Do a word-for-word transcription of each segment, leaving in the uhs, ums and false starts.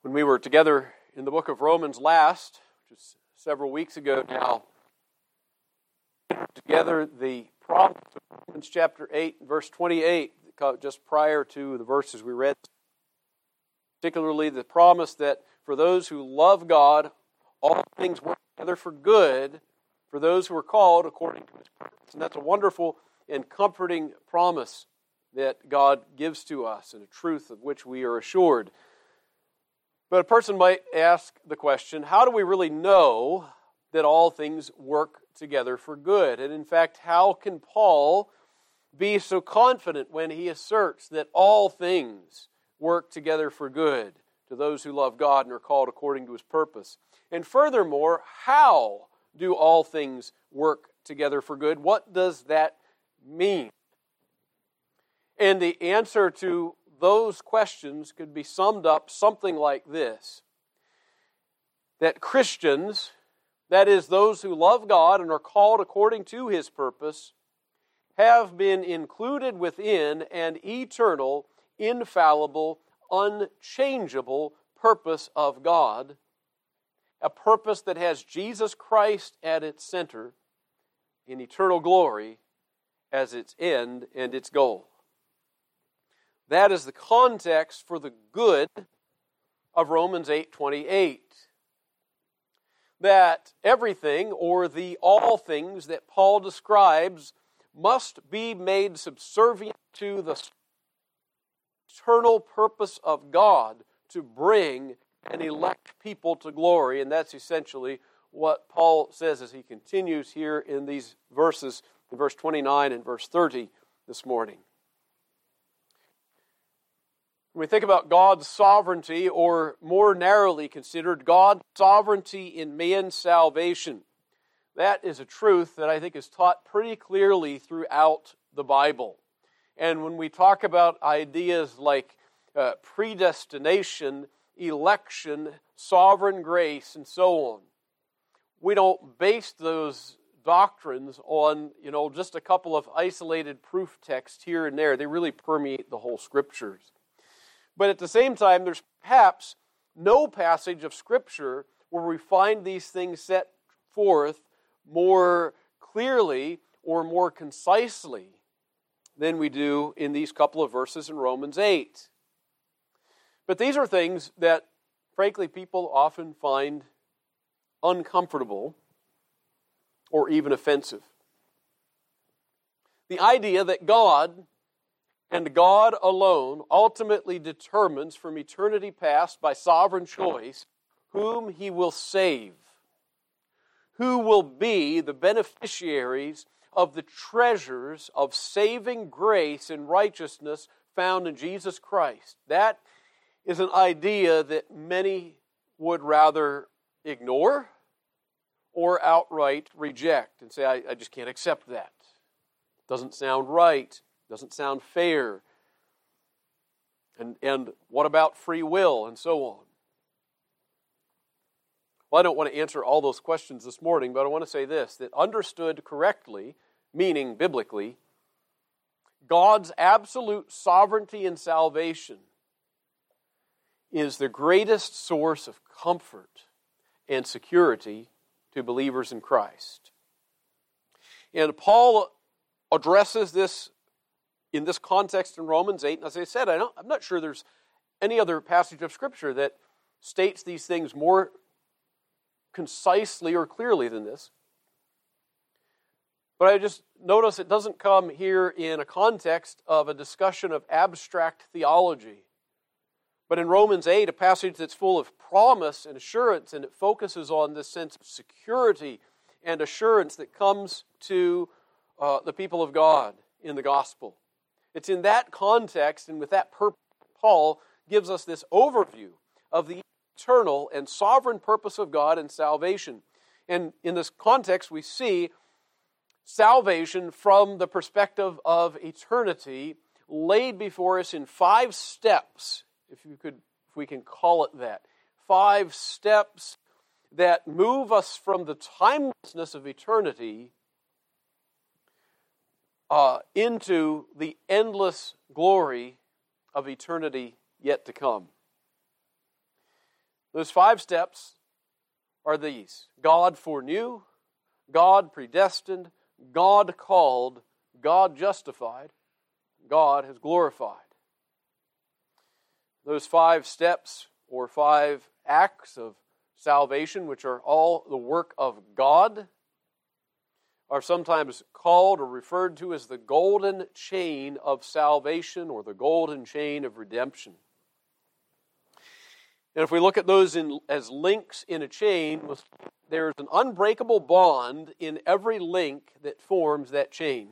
When we were together in the book of Romans last, which is several weeks ago now, together the promise of Romans chapter eight, verse twenty-eight, just prior to the verses we read, particularly the promise that for those who love God, all things work together for good, for those who are called according to His purpose. And that's a wonderful and comforting promise that God gives to us, and a truth of which we are assured. But a person might ask the question, how do we really know that all things work together for good? And in fact, how can Paul be so confident when he asserts that all things work together for good to those who love God and are called according to His purpose? And furthermore, how do all things work together for good? What does that mean? And the answer to those questions could be summed up something like this: that Christians, that is, those who love God and are called according to His purpose, have been included within an eternal, infallible, unchangeable purpose of God, a purpose that has Jesus Christ at its center, in eternal glory as its end and its goal. That is the context for the good of Romans eight twenty-eight. That everything, or the all things that Paul describes, must be made subservient to the eternal purpose of God to bring and elect people to glory. And that's essentially what Paul says as he continues here in these verses, in verse twenty-nine and verse thirty this morning. When we think about God's sovereignty, or more narrowly considered, God's sovereignty in man's salvation, that is a truth that I think is taught pretty clearly throughout the Bible. And when we talk about ideas like uh, predestination, election, sovereign grace, and so on, we don't base those doctrines on, you know, just a couple of isolated proof texts here and there. They really permeate the whole Scriptures. But at the same time, there's perhaps no passage of Scripture where we find these things set forth more clearly or more concisely than we do in these couple of verses in Romans eight. But these are things that, frankly, people often find uncomfortable or even offensive. The idea that God, and God alone, ultimately determines from eternity past by sovereign choice whom He will save, who will be the beneficiaries of the treasures of saving grace and righteousness found in Jesus Christ. That is an idea that many would rather ignore or outright reject and say, I, I just can't accept that. Doesn't sound right. Doesn't sound fair. And, and what about free will and so on? Well, I don't want to answer all those questions this morning, but I want to say this, that understood correctly, meaning biblically, God's absolute sovereignty and salvation is the greatest source of comfort and security to believers in Christ. And Paul addresses this in this context in Romans eight, and as I said, I don't, I'm not sure there's any other passage of Scripture that states these things more concisely or clearly than this. But I just notice it doesn't come here in a context of a discussion of abstract theology. But in Romans eight, a passage that's full of promise and assurance, and it focuses on this sense of security and assurance that comes to uh, the people of God in the gospel. It's in that context and with that purpose, Paul gives us this overview of the eternal and sovereign purpose of God and salvation. And in this context, we see salvation from the perspective of eternity laid before us in five steps, if you could, if we can call it that. Five steps that move us from the timelessness of eternity uh, into the endless glory of eternity yet to come. Those five steps are these: God foreknew, God predestined, God called, God justified, God has glorified. Those five steps or five acts of salvation, which are all the work of God, are sometimes called or referred to as the golden chain of salvation or the golden chain of redemption. And if we look at those in, as links in a chain, there's an unbreakable bond in every link that forms that chain.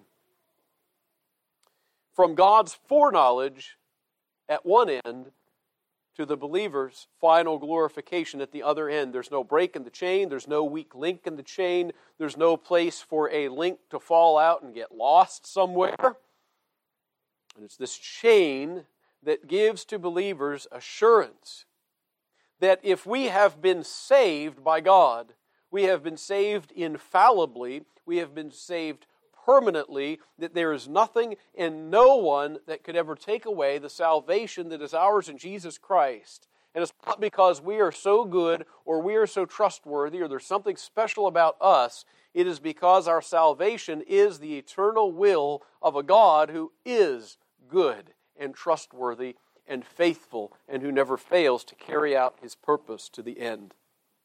From God's foreknowledge at one end to the believer's final glorification at the other end. There's no break in the chain. There's no weak link in the chain. There's no place for a link to fall out and get lost somewhere. And it's this chain that gives to believers assurance that if we have been saved by God, we have been saved infallibly, we have been saved permanently, that there is nothing and no one that could ever take away the salvation that is ours in Jesus Christ. And it's not because we are so good or we are so trustworthy or there's something special about us. It is because our salvation is the eternal will of a God who is good and trustworthy and faithful and who never fails to carry out His purpose to the end.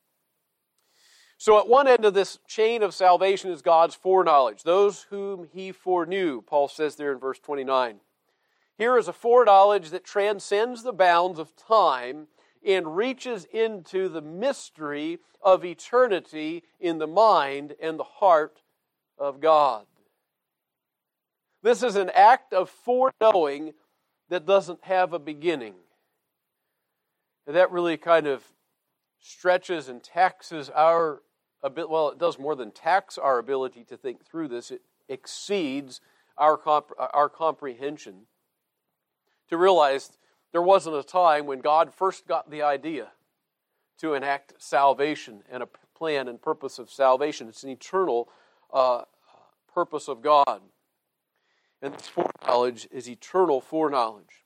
So at one end of this chain of salvation is God's foreknowledge, those whom He foreknew, Paul says there in verse twenty-nine. Here is a foreknowledge that transcends the bounds of time and reaches into the mystery of eternity in the mind and the heart of God. This is an act of foreknowing that doesn't have a beginning. And that really kind of stretches and taxes our A bit, well, it does more than tax our ability to think through this. It exceeds our comp- our comprehension. To realize there wasn't a time when God first got the idea to enact salvation and a plan and purpose of salvation. It's an eternal uh, purpose of God. And this foreknowledge is eternal foreknowledge.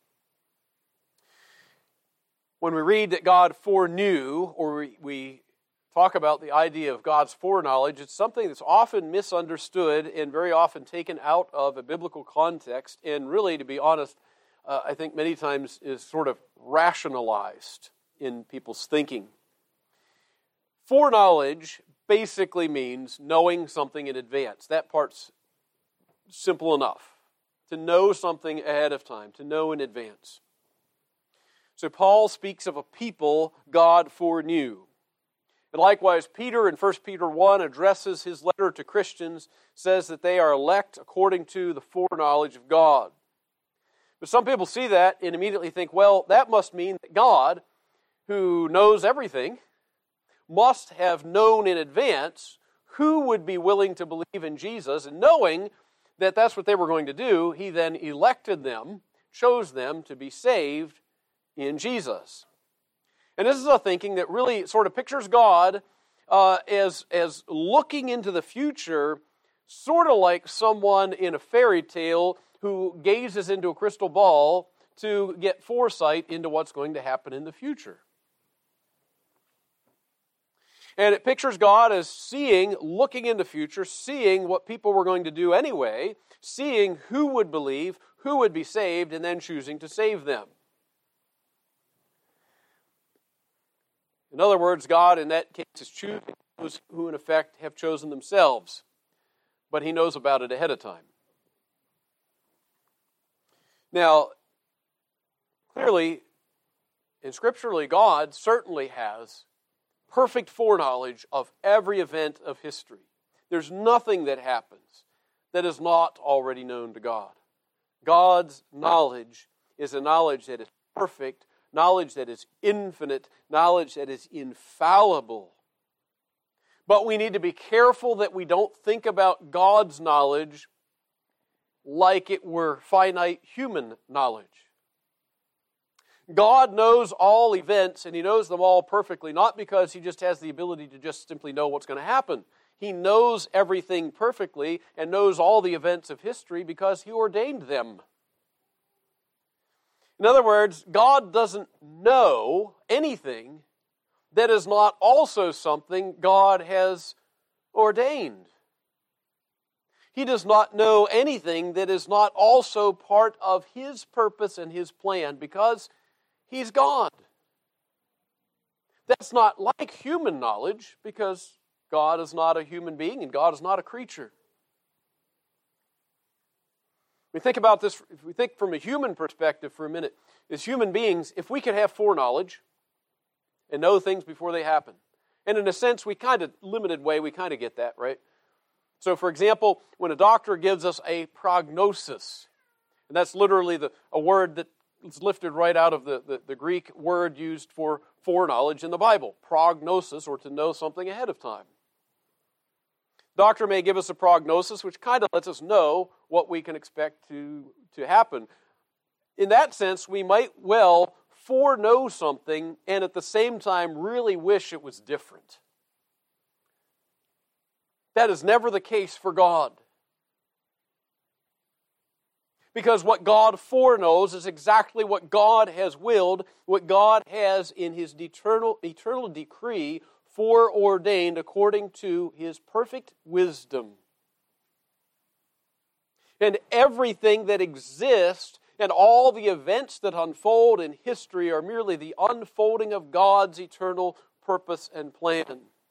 When we read that God foreknew, or we, we talk about the idea of God's foreknowledge, it's something that's often misunderstood and very often taken out of a biblical context, and really, to be honest, uh, I think many times is sort of rationalized in people's thinking. Foreknowledge basically means knowing something in advance. That part's simple enough. To know something ahead of time, to know in advance. So Paul speaks of a people God foreknew. And likewise, Peter in First Peter one addresses his letter to Christians, says that they are elect according to the foreknowledge of God. But some people see that and immediately think, well, that must mean that God, who knows everything, must have known in advance who would be willing to believe in Jesus, and knowing that that's what they were going to do, He then elected them, chose them to be saved in Jesus. And this is a thinking that really sort of pictures God uh, as, as looking into the future, sort of like someone in a fairy tale who gazes into a crystal ball to get foresight into what's going to happen in the future. And it pictures God as seeing, looking in the future, seeing what people were going to do anyway, seeing who would believe, who would be saved, and then choosing to save them. In other words, God in that case is choosing those who in effect have chosen themselves, but He knows about it ahead of time. Now, clearly, and scripturally, God certainly has perfect foreknowledge of every event of history. There's nothing that happens that is not already known to God. God's knowledge is a knowledge that is perfect, knowledge that is infinite, knowledge that is infallible. But we need to be careful that we don't think about God's knowledge like it were finite human knowledge. God knows all events, and He knows them all perfectly, not because He just has the ability to just simply know what's going to happen. He knows everything perfectly and knows all the events of history because He ordained them. In other words, God doesn't know anything that is not also something God has ordained. He does not know anything that is not also part of His purpose and His plan, because He's God. That's not like human knowledge, because God is not a human being and God is not a creature. We think about this, if we think from a human perspective for a minute, as human beings, if we could have foreknowledge and know things before they happen, and in a sense, we kind of, limited way, we kind of get that, right? So, for example, when a doctor gives us a prognosis, and that's literally the, a word that is lifted right out of the, the, the Greek word used for foreknowledge in the Bible, prognosis, or to know something ahead of time. Doctor may give us a prognosis, which kind of lets us know what we can expect to, to happen. In that sense, we might well foreknow something and at the same time really wish it was different. That is never the case for God. Because what God foreknows is exactly what God has willed, what God has in His eternal, eternal decree foreordained according to His perfect wisdom. And everything that exists and all the events that unfold in history are merely the unfolding of God's eternal purpose and plan.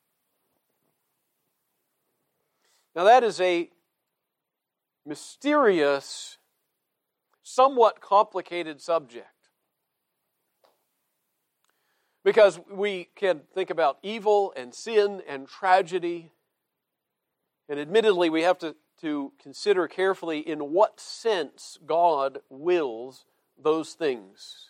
Now that is a mysterious, somewhat complicated subject. Because we can think about evil and sin and tragedy, and admittedly we have to, to consider carefully in what sense God wills those things.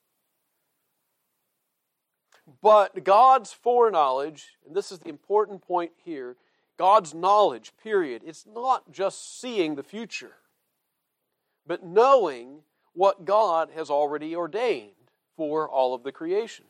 But God's foreknowledge, and this is the important point here, God's knowledge, period, it's not just seeing the future, but knowing what God has already ordained for all of the creation.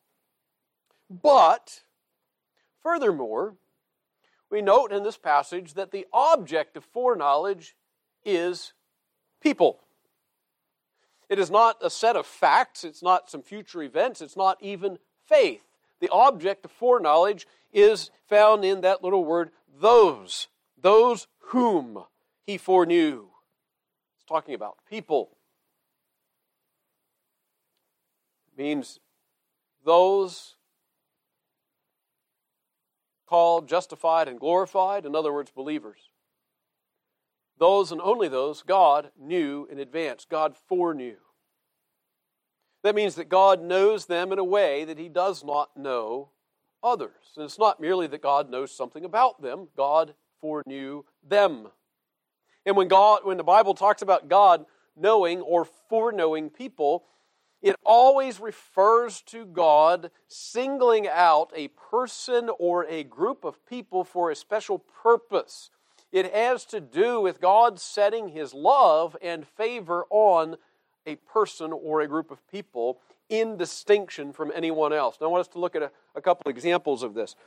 But, furthermore, we note in this passage that the object of foreknowledge is people. It is not a set of facts, it's not some future events, it's not even faith. The object of foreknowledge is found in that little word, those. Those whom He foreknew. It's talking about people. It means those called, justified, and glorified, in other words, believers. Those and only those God knew in advance. God foreknew. That means that God knows them in a way that He does not know others. And it's not merely that God knows something about them. God foreknew them. And when God, when the Bible talks about God knowing or foreknowing people, it always refers to God singling out a person or a group of people for a special purpose. It has to do with God setting His love and favor on a person or a group of people in distinction from anyone else. Now I want us to look at a, a couple examples of this.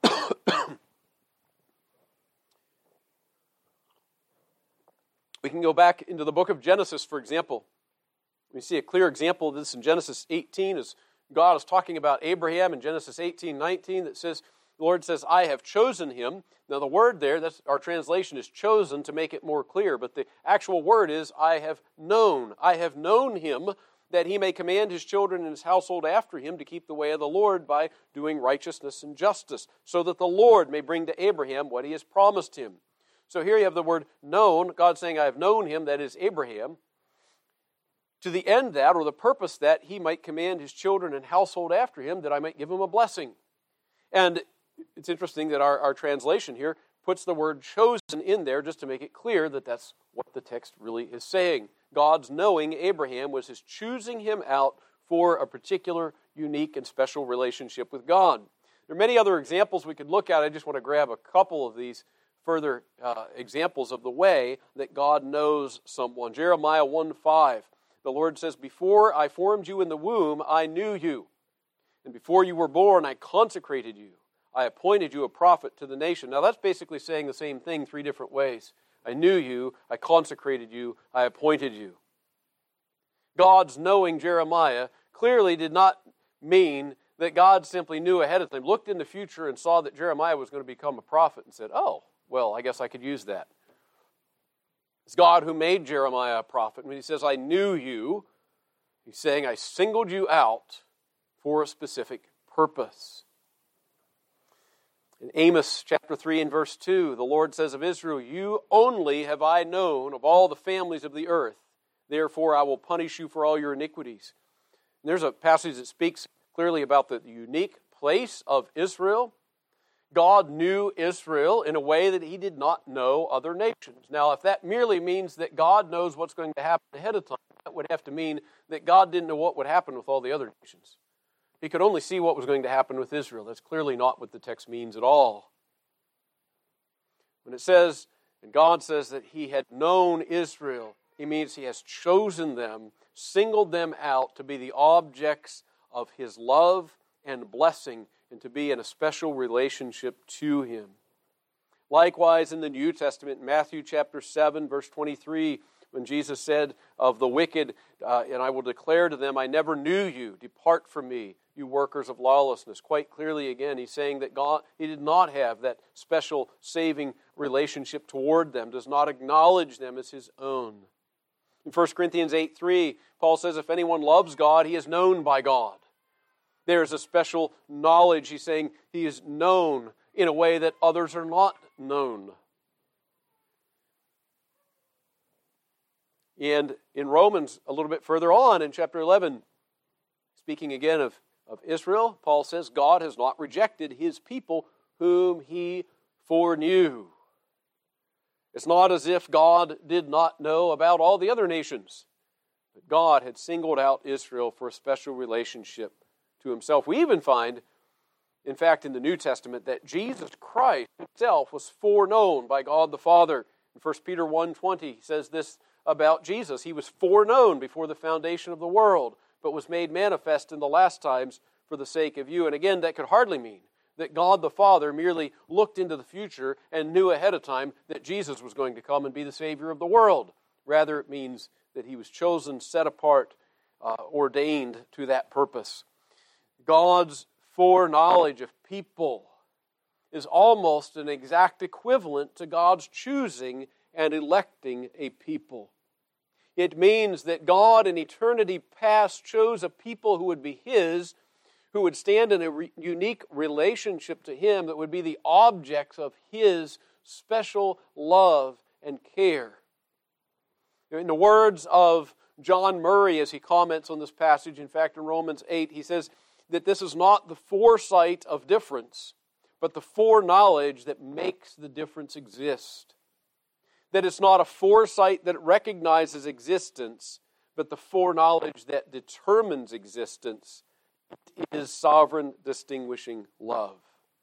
We can go back into the book of Genesis, for example. We see a clear example of this in Genesis eighteen as God is talking about Abraham in Genesis eighteen nineteen that says, the Lord says, I have chosen him. Now the word there, that's, our translation is chosen to make it more clear, but the actual word is, I have known. I have known him that he may command his children and his household after him to keep the way of the Lord by doing righteousness and justice, so that the Lord may bring to Abraham what he has promised him. So here you have the word known, God saying, I have known him, that is Abraham, to the end that, or the purpose that he might command his children and household after him, that I might give him a blessing. And it's interesting that our, our translation here puts the word chosen in there just to make it clear that that's what the text really is saying. God's knowing Abraham was his choosing him out for a particular, unique, and special relationship with God. There are many other examples we could look at. I just want to grab a couple of these further uh, examples of the way that God knows someone. Jeremiah one five. The Lord says, before I formed you in the womb, I knew you. And before you were born, I consecrated you. I appointed you a prophet to the nation. Now that's basically saying the same thing three different ways. I knew you, I consecrated you, I appointed you. God's knowing Jeremiah clearly did not mean that God simply knew ahead of time, looked in the future and saw that Jeremiah was going to become a prophet and said, oh, well, I guess I could use that. It's God who made Jeremiah a prophet. When he says, I knew you, he's saying, I singled you out for a specific purpose. In Amos chapter three and verse two, the Lord says of Israel, you only have I known of all the families of the earth. Therefore I will punish you for all your iniquities. And there's a passage that speaks clearly about the unique place of Israel. God knew Israel in a way that he did not know other nations. Now, if that merely means that God knows what's going to happen ahead of time, that would have to mean that God didn't know what would happen with all the other nations. He could only see what was going to happen with Israel. That's clearly not what the text means at all. When it says, and God says that he had known Israel, he means he has chosen them, singled them out to be the objects of his love and blessing and to be in a special relationship to him. Likewise, in the New Testament, Matthew chapter seven, verse twenty-three, when Jesus said of the wicked, uh, and I will declare to them, I never knew you, depart from me, you workers of lawlessness. Quite clearly again, he's saying that God, he did not have that special saving relationship toward them, does not acknowledge them as his own. In First Corinthians eight three, Paul says, if anyone loves God, he is known by God. There's a special knowledge. He's saying he is known in a way that others are not known. And in Romans, a little bit further on in chapter eleven, speaking again of, of Israel, Paul says, God has not rejected his people whom he foreknew. It's not as if God did not know about all the other nations. But God had singled out Israel for a special relationship to himself. We even find, in fact, in the New Testament, that Jesus Christ himself was foreknown by God the Father. In First Peter one twenty, he says this about Jesus. He was foreknown before the foundation of the world, but was made manifest in the last times for the sake of you. And again, that could hardly mean that God the Father merely looked into the future and knew ahead of time that Jesus was going to come and be the Savior of the world. Rather, it means that he was chosen, set apart, uh, ordained to that purpose. God's foreknowledge of people is almost an exact equivalent to God's choosing and electing a people. It means that God in eternity past chose a people who would be his, who would stand in a re- unique relationship to him that would be the objects of his special love and care. In the words of John Murray as he comments on this passage, in fact in Romans eight, he says that this is not the foresight of difference, but the foreknowledge that makes the difference exist. That it's not a foresight that recognizes existence, but the foreknowledge that determines existence. It is sovereign, distinguishing love.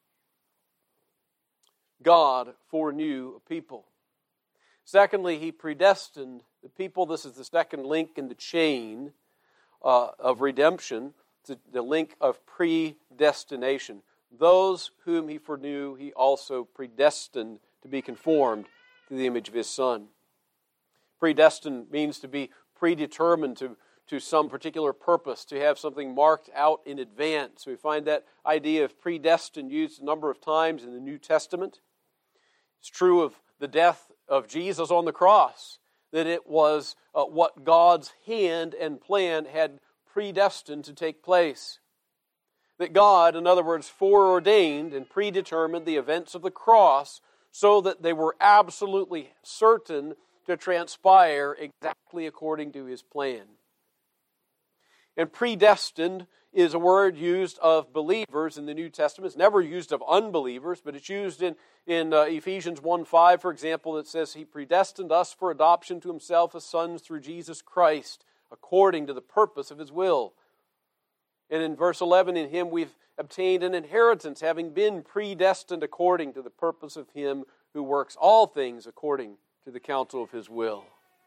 God foreknew a people. Secondly, he predestined the people. This is the second link in the chain uh, of redemption, the, the link of predestination. Those whom he foreknew, he also predestined to be conformed to the image of his Son. Predestined means to be predetermined to, to some particular purpose, to have something marked out in advance. We find that idea of predestined used a number of times in the New Testament. It's true of the death of Jesus on the cross, that it was uh, what God's hand and plan had predestined to take place. That God, in other words, foreordained and predetermined the events of the cross so that they were absolutely certain to transpire exactly according to his plan. And predestined is a word used of believers in the New Testament. It's never used of unbelievers, but it's used in, in uh, Ephesians one five, for example, that says, he predestined us for adoption to himself as sons through Jesus Christ, according to the purpose of his will. And in verse eleven, in him we've obtained an inheritance, having been predestined according to the purpose of him who works all things according to the counsel of his will.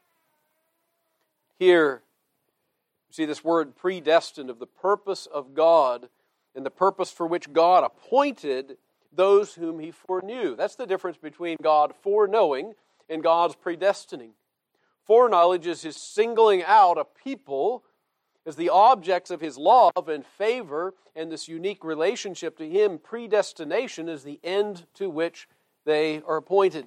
Here, you see this word predestined, of the purpose of God and the purpose for which God appointed those whom he foreknew. That's the difference between God foreknowing and God's predestining. Foreknowledge is his singling out a people as the objects of His love and favor and this unique relationship to Him, predestination is the end to which they are appointed.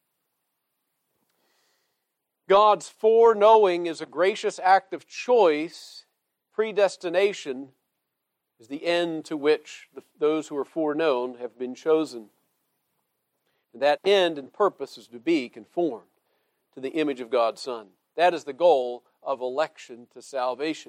God's foreknowing is a gracious act of choice. Predestination is the end to which the, those who are foreknown have been chosen. And that end and purpose is to be conformed to the image of God's Son. That is the goal of election to salvation.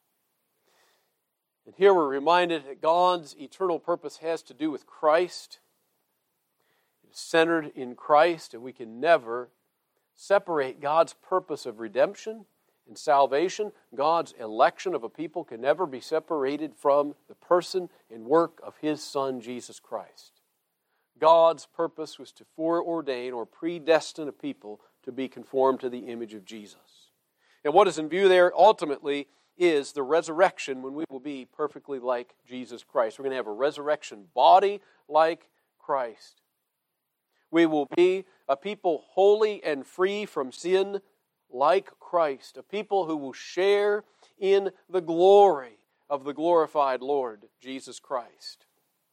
And here we're reminded that God's eternal purpose has to do with Christ. It is centered in Christ, and we can never separate God's purpose of redemption and salvation. God's election of a people can never be separated from the person and work of His Son, Jesus Christ. God's purpose was to foreordain or predestine a people to be conformed to the image of Jesus. And what is in view there ultimately is the resurrection, when we will be perfectly like Jesus Christ. We're going to have a resurrection body like Christ. We will be a people holy and free from sin like Christ, a people who will share in the glory of the glorified Lord Jesus Christ.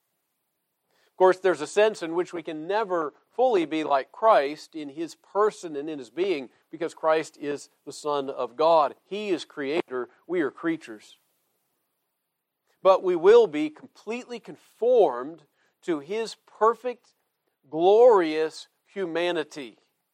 Of course, there's a sense in which we can never fully be like Christ in His person and in His being, because Christ is the Son of God. He is Creator, we are creatures. But we will be completely conformed to His perfect, glorious humanity.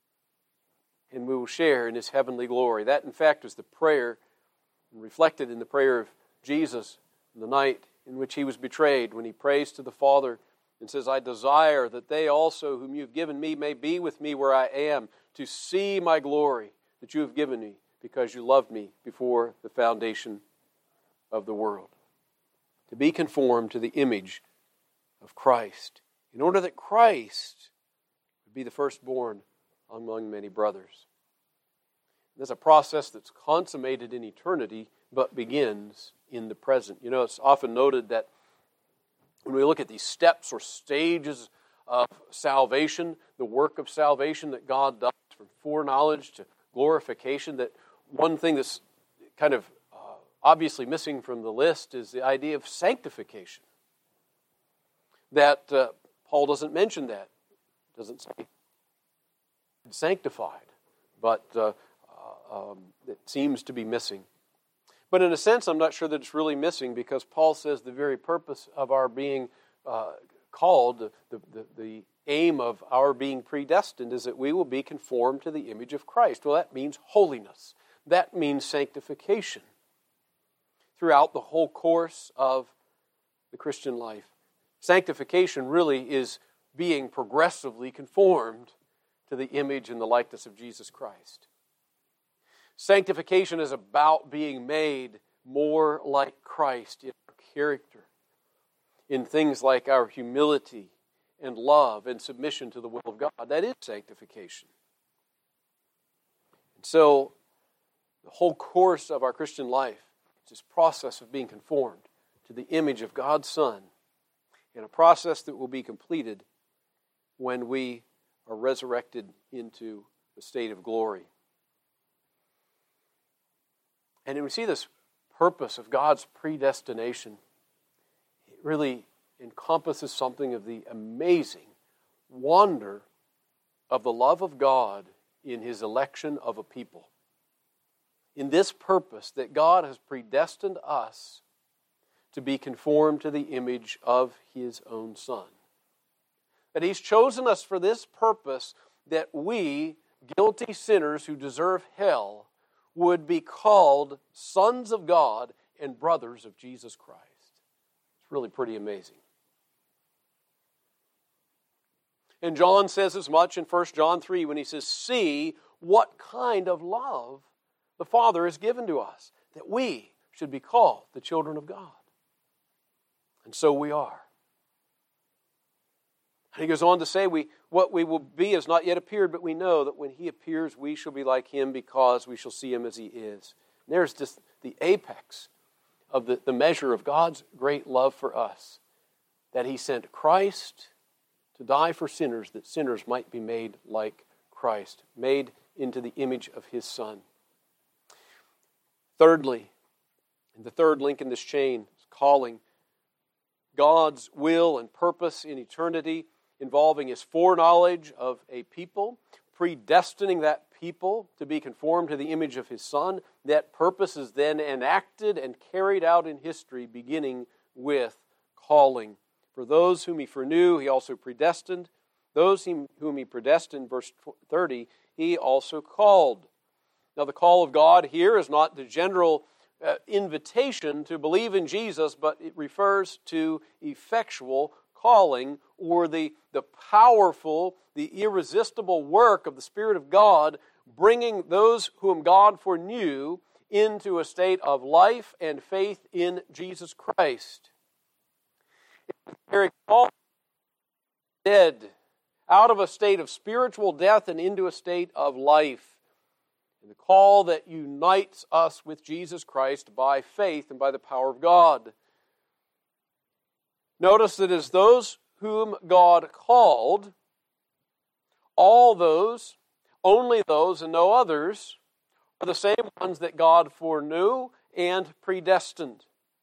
And we will share in His heavenly glory. That, in fact, is the prayer reflected in the prayer of Jesus the night in which He was betrayed, when He prays to the Father and says, I desire that they also whom you have given me may be with me where I am, to see my glory that you have given me, because you loved me before the foundation of the world. To be conformed to the image of Christ, in order that Christ would be the firstborn among many brothers. There's a process that's consummated in eternity, but begins in the present. You know, it's often noted that when we look at these steps or stages of salvation, the work of salvation that God does, from foreknowledge to glorification, that one thing that's kind of uh, obviously missing from the list is the idea of sanctification. That uh, Paul doesn't mention that. Doesn't say sanctified, but uh, uh, um, it seems to be missing. But in a sense, I'm not sure that it's really missing, because Paul says the very purpose of our being uh, called, the, the, the aim of our being predestined, is that we will be conformed to the image of Christ. Well, that means holiness. That means sanctification throughout the whole course of the Christian life. Sanctification really is being progressively conformed to the image and the likeness of Jesus Christ. Sanctification is about being made more like Christ in our character, in things like our humility and love and submission to the will of God. That is sanctification. And so, the whole course of our Christian life is this process of being conformed to the image of God's Son, in a process that will be completed when we are resurrected into the state of glory. And we see this purpose of God's predestination. It really encompasses something of the amazing wonder of the love of God in His election of a people. In this purpose that God has predestined us to be conformed to the image of His own Son. That He's chosen us for this purpose, that we, guilty sinners who deserve hell, would be called sons of God and brothers of Jesus Christ. It's really pretty amazing. And John says as much in First John three when he says, see what kind of love the Father has given to us, that we should be called the children of God. And so we are. And he goes on to say, we what we will be has not yet appeared, but we know that when He appears, we shall be like Him, because we shall see Him as He is. And there's just the apex of the, the measure of God's great love for us, that He sent Christ to die for sinners, that sinners might be made like Christ, made into the image of His Son. Thirdly, And the third link in this chain is calling. God's will and purpose in eternity involving His foreknowledge of a people, predestining that people to be conformed to the image of His Son. That purpose is then enacted and carried out in history, beginning with calling. For those whom He foreknew, He also predestined. Those whom He predestined, verse thirty, He also called. Now the call of God here is not the general uh, invitation to believe in Jesus, but it refers to effectual calling, or the, the powerful, the irresistible work of the Spirit of God, bringing those whom God foreknew into a state of life and faith in Jesus Christ. Very call dead out of a state of spiritual death and into a state of life. And the call that unites us with Jesus Christ by faith and by the power of God. Notice that as those whom God called, all those, only those and no others, are the same ones that God foreknew and predestined.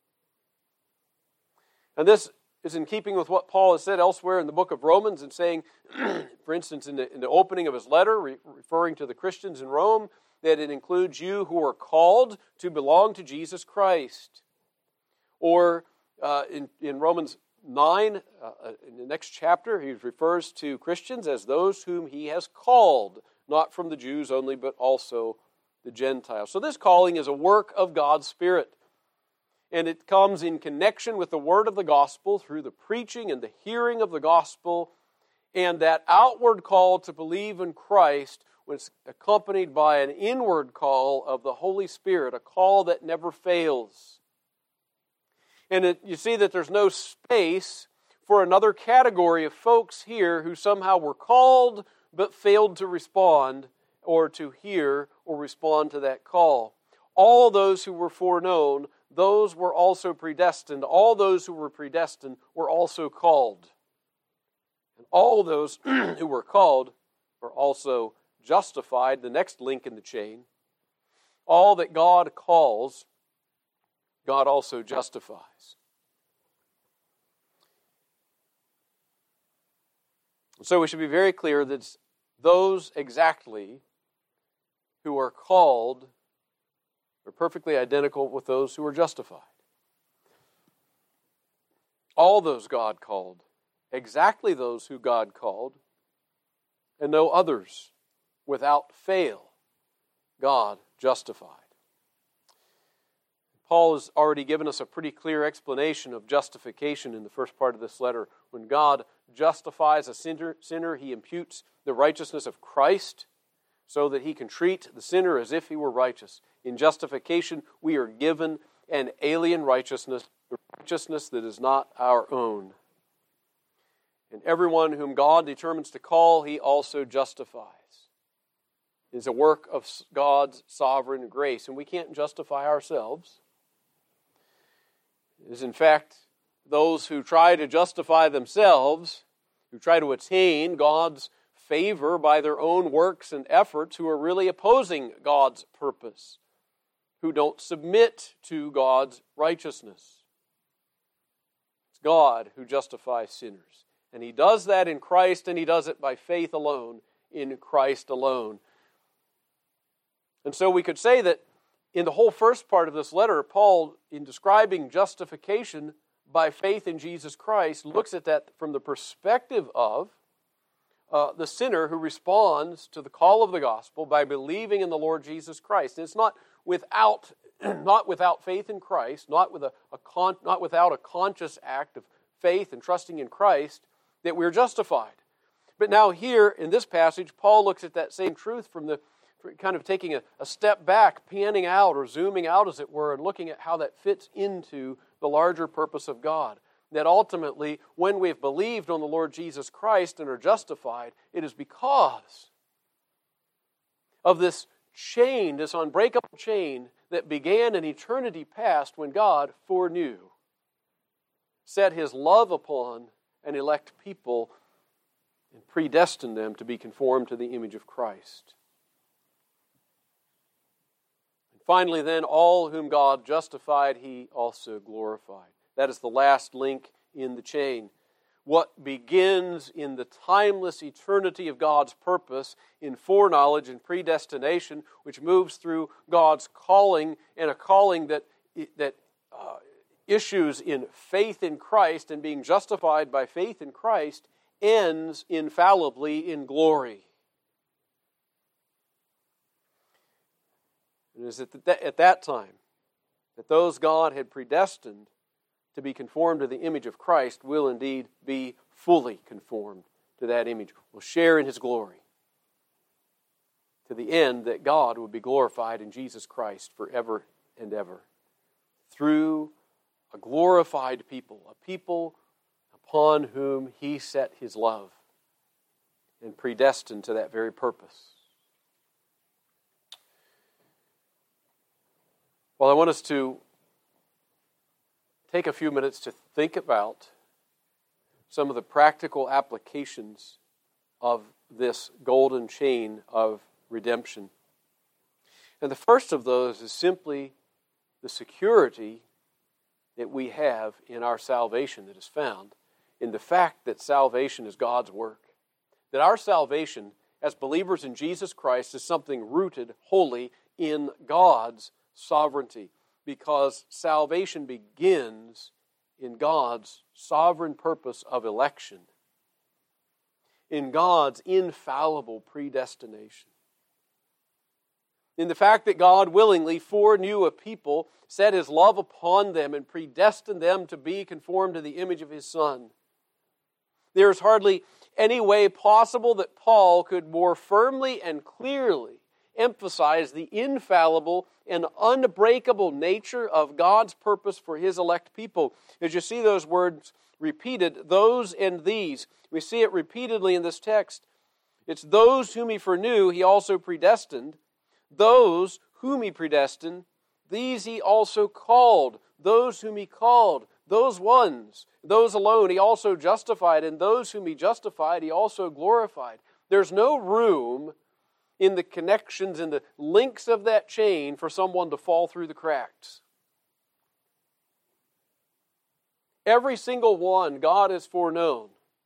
And this is in keeping with what Paul has said elsewhere in the book of Romans, and saying, for instance, in the, in the opening of his letter, re- referring to the Christians in Rome, that it includes you who are called to belong to Jesus Christ. Or uh, in, in Romans nine, uh, in the next chapter, he refers to Christians as those whom he has called, not from the Jews only, but also the Gentiles. So this calling is a work of God's Spirit. And it comes in connection with the word of the gospel through the preaching and the hearing of the gospel, and that outward call to believe in Christ was accompanied by an inward call of the Holy Spirit, a call that never fails. And it, you see that there's no space for another category of folks here who somehow were called but failed to respond or to hear or respond to that call. All those who were foreknown, those were also predestined. All those who were predestined were also called. And all those who were called were also justified, the next link in the chain. All that God calls, God also justifies. So we should be very clear that it's those exactly who are called are perfectly identical with those who are justified. All those God called, exactly those who God called, and no others. Without fail, God justified. Paul has already given us a pretty clear explanation of justification in the first part of this letter. When God justifies a sinner, sinner, He imputes the righteousness of Christ so that He can treat the sinner as if he were righteous. In justification, we are given an alien righteousness, a righteousness that is not our own. And everyone whom God determines to call, He also justifies. It is a work of God's sovereign grace, and we can't justify ourselves. It is, in fact, those who try to justify themselves, who try to attain God's favor by their own works and efforts, who are really opposing God's purpose, who don't submit to God's righteousness. It's God who justifies sinners. And He does that in Christ, and He does it by faith alone, in Christ alone. And so we could say that in the whole first part of this letter, Paul, in describing justification by faith in Jesus Christ, looks at that from the perspective of uh, the sinner who responds to the call of the gospel by believing in the Lord Jesus Christ. And it's not without, not without faith in Christ, not with a, a con, not without a conscious act of faith and trusting in Christ that we're justified. But now here in this passage, Paul looks at that same truth from the kind of taking a, a step back, panning out or zooming out, as it were, and looking at how that fits into the larger purpose of God. That ultimately, when we've believed on the Lord Jesus Christ and are justified, it is because of this chain, this unbreakable chain that began in eternity past when God foreknew, set His love upon an elect people and predestined them to be conformed to the image of Christ. Finally, then, all whom God justified, he also glorified. That is the last link in the chain. What begins in the timeless eternity of God's purpose in foreknowledge and predestination, which moves through God's calling, and a calling that, that uh, issues in faith in Christ and being justified by faith in Christ, ends infallibly in glory. It is at, the, at that time that those God had predestined to be conformed to the image of Christ will indeed be fully conformed to that image, will share in His glory, to the end that God would be glorified in Jesus Christ forever and ever, through a glorified people, a people upon whom He set His love and predestined to that very purpose. Well, I want us to take a few minutes to think about some of the practical applications of this golden chain of redemption. And the first of those is simply the security that we have in our salvation that is found in the fact that salvation is God's work. That our salvation as believers in Jesus Christ is something rooted wholly in God's sovereignty, because salvation begins in God's sovereign purpose of election, in God's infallible predestination, in the fact that God willingly foreknew a people, set His love upon them, and predestined them to be conformed to the image of His Son. There is hardly any way possible that Paul could more firmly and clearly emphasize the infallible and unbreakable nature of God's purpose for His elect people. As you see those words repeated, those and these, we see it repeatedly in this text. It's those whom He foreknew, He also predestined. Those whom He predestined, these He also called. Those whom He called, those ones, those alone He also justified. And those whom He justified, He also glorified. There's no room in the connections and the links of that chain for someone to fall through the cracks. Every single one God has foreknown.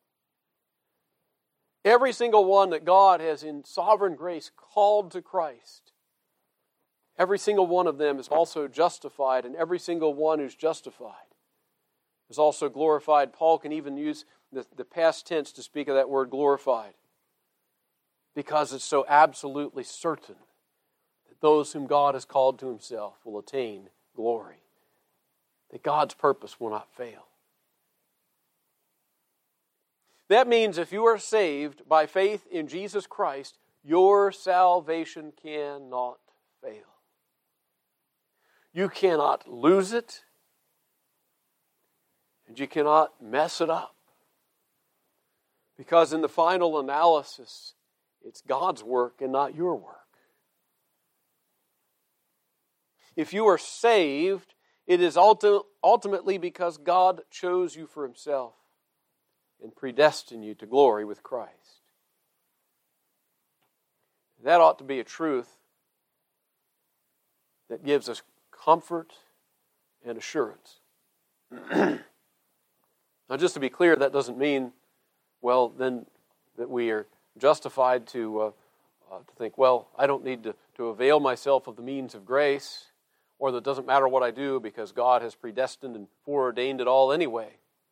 Every single one that God has in sovereign grace called to Christ. Every single one of them is also justified, and every single one who's justified is also glorified. Paul can even use the, the past tense to speak of that word glorified, because it's so absolutely certain that those whom God has called to Himself will attain glory, that God's purpose will not fail. That means if you are saved by faith in Jesus Christ, your salvation cannot fail. You cannot lose it, and you cannot mess it up, because in the final analysis, it's God's work and not your work. If you are saved, it is ulti- ultimately because God chose you for Himself and predestined you to glory with Christ. That ought to be a truth that gives us comfort and assurance. Now, just to be clear, that doesn't mean, well, then that we are justified to uh, uh, to think, well, I don't need to, to avail myself of the means of grace, or that it doesn't matter what I do because God has predestined and foreordained it all anyway.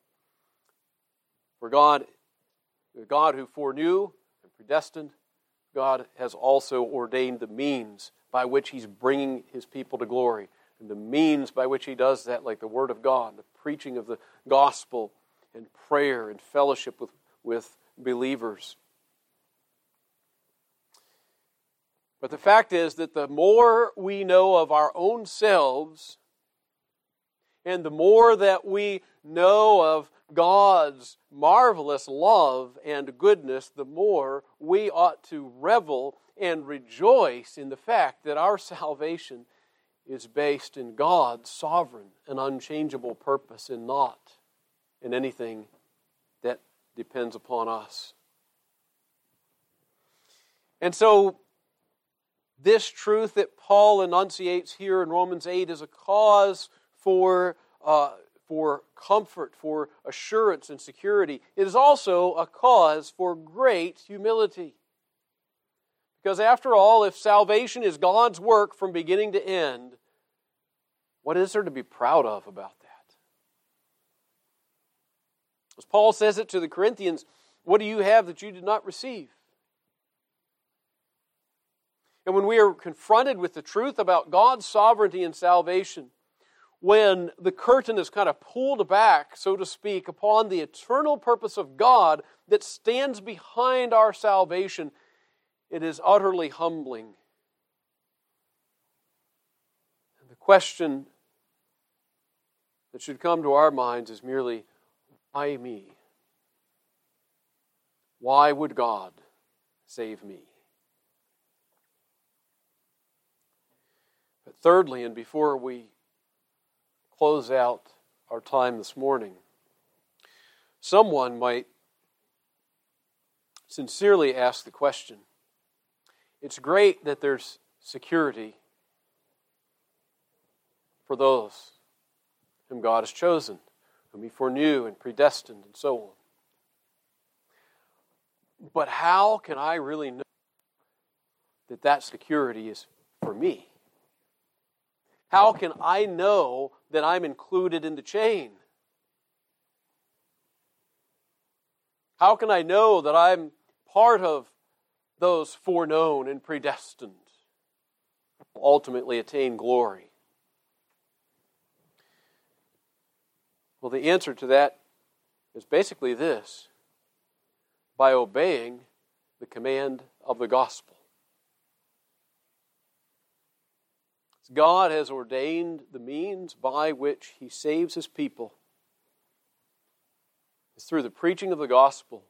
For God, God who foreknew and predestined, God has also ordained the means by which He's bringing His people to glory. And the means by which He does that, like the Word of God, the preaching of the gospel, and prayer and fellowship with, with believers. But the fact is that the more we know of our own selves, and the more that we know of God's marvelous love and goodness, the more we ought to revel and rejoice in the fact that our salvation is based in God's sovereign and unchangeable purpose, and not in anything that depends upon us. And so, this truth that Paul enunciates here in Romans eight is a cause for, uh, for comfort, for assurance and security. It is also a cause for great humility. Because after all, if salvation is God's work from beginning to end, what is there to be proud of about that? As Paul says it to the Corinthians, what do you have that you did not receive? And when we are confronted with the truth about God's sovereignty and salvation, when the curtain is kind of pulled back, so to speak, upon the eternal purpose of God that stands behind our salvation, it is utterly humbling. And the question that should come to our minds is merely, why me? Why would God save me? But thirdly, and before we close out our time this morning, someone might sincerely ask the question, it's great that there's security for those whom God has chosen, whom He foreknew and predestined and so on. But how can I really know that that security is for me? How can I know that I'm included in the chain? How can I know that I'm part of those foreknown and predestined who will ultimately attain glory? Well, the answer to that is basically this: by obeying the command of the gospel. God has ordained the means by which He saves His people. It's through the preaching of the gospel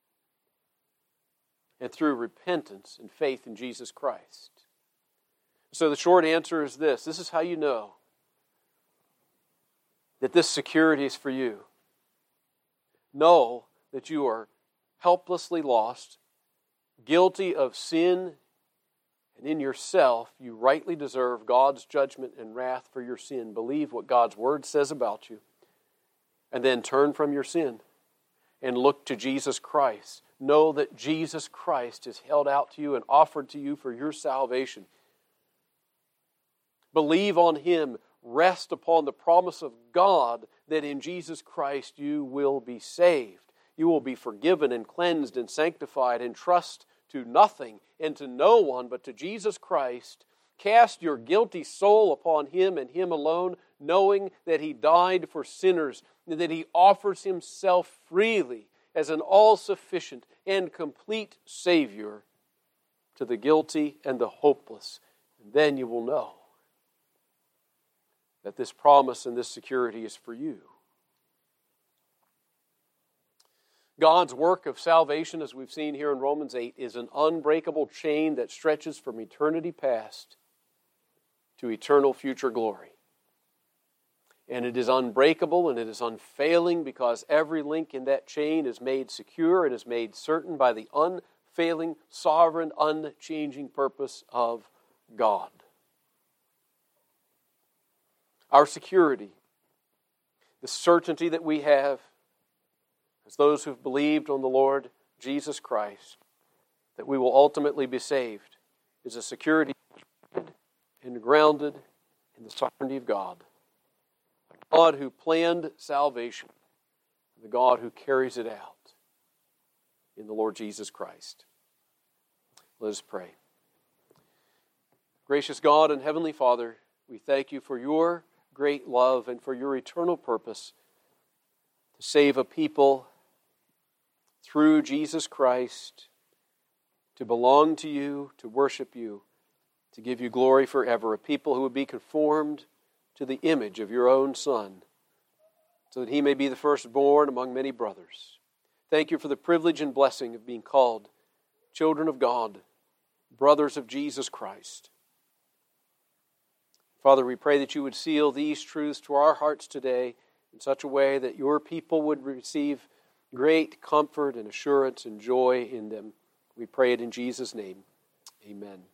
and through repentance and faith in Jesus Christ. So the short answer is this. This is how you know that this security is for you. Know that you are helplessly lost, guilty of sin, and in yourself you rightly deserve God's judgment and wrath for your sin. Believe what God's Word says about you, and then turn from your sin and look to Jesus Christ. Know that Jesus Christ is held out to you and offered to you for your salvation. Believe on Him. Rest upon the promise of God that in Jesus Christ you will be saved. You will be forgiven and cleansed and sanctified, and trust to nothing and to no one but to Jesus Christ. Cast your guilty soul upon Him and Him alone, knowing that He died for sinners and that He offers Himself freely as an all-sufficient and complete Savior to the guilty and the hopeless. And then you will know that this promise and this security is for you. God's work of salvation, as we've seen here in Romans eight, is an unbreakable chain that stretches from eternity past to eternal future glory. And it is unbreakable and it is unfailing because every link in that chain is made secure and is made certain by the unfailing, sovereign, unchanging purpose of God. Our security, the certainty that we have as those who've believed on the Lord Jesus Christ, that we will ultimately be saved, is a security and grounded in the sovereignty of God. A God who planned salvation, the God who carries it out in the Lord Jesus Christ. Let us pray. Gracious God and Heavenly Father, we thank You for Your great love and for Your eternal purpose to save a people through Jesus Christ, to belong to You, to worship You, to give You glory forever, a people who would be conformed to the image of Your own Son, so that He may be the firstborn among many brothers. Thank You for the privilege and blessing of being called children of God, brothers of Jesus Christ. Father, we pray that You would seal these truths to our hearts today in such a way that Your people would receive great comfort and assurance and joy in them. We pray it in Jesus' name. Amen.